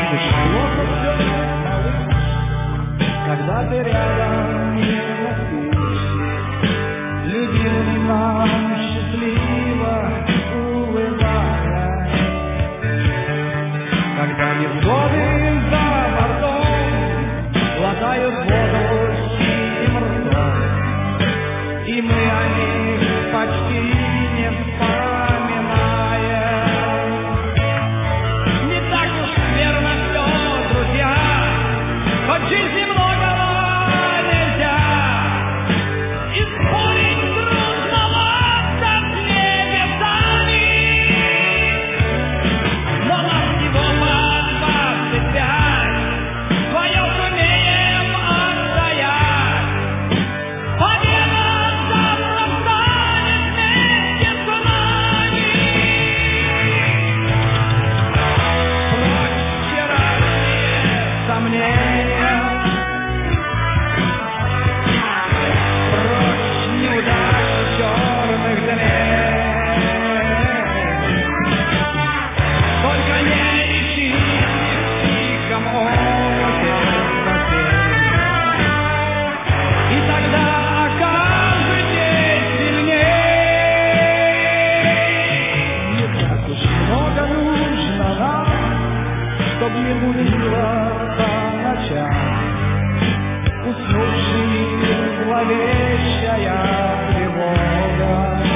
плохо все, когда ты рядом не находишься. Любимый нам счастливо улыбаясь, когда невзгоды за бортом глотают воду синим ртом, и мы о них почти не вспоминаем. Не так уж верно все, друзья, хоть жизни многого нельзя. И спорить трудновато с небесами, но нам всего по 25, свое сумеем отстоять. Победа завтра станет вместе с нами. Прочь вчерашние сомнения, прочь неудач черных дней. Только не ищи в тихом омуте потерь, и тогда окажетесь сильней. Не так уж много нужно нам, чтоб не будила по ночам уснувший зловещая тревога.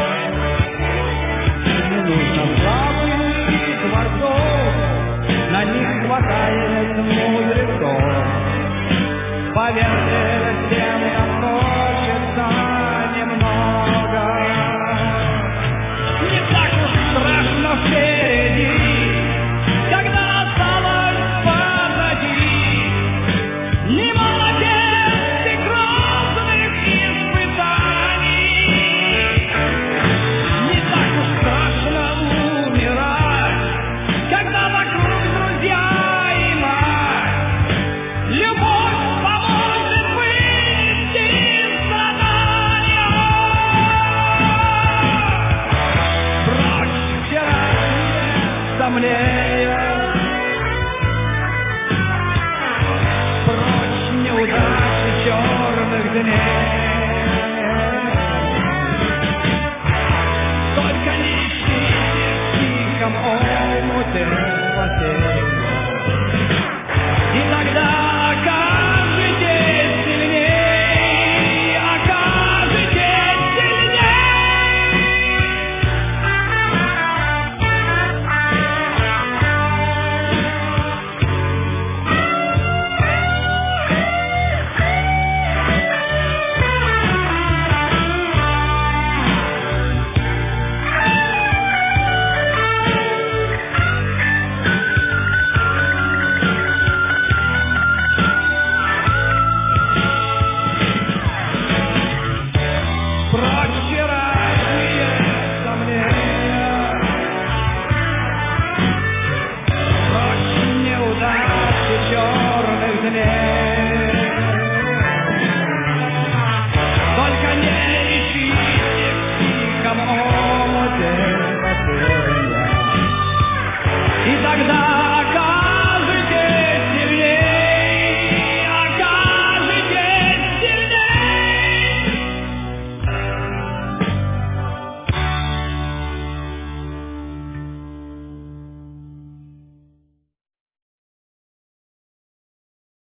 Не нужно славных дворцов, на них хватает мудрецов. Поверьте, всем нам хочется немного. Не так уж страшно впереди, когда осталось позади немало тех и грозных испытаний. Не так уж страшно умирать, когда вокруг друзья и мать. Любовь поможет вынести страдания. Прочь вчерашние сомнения,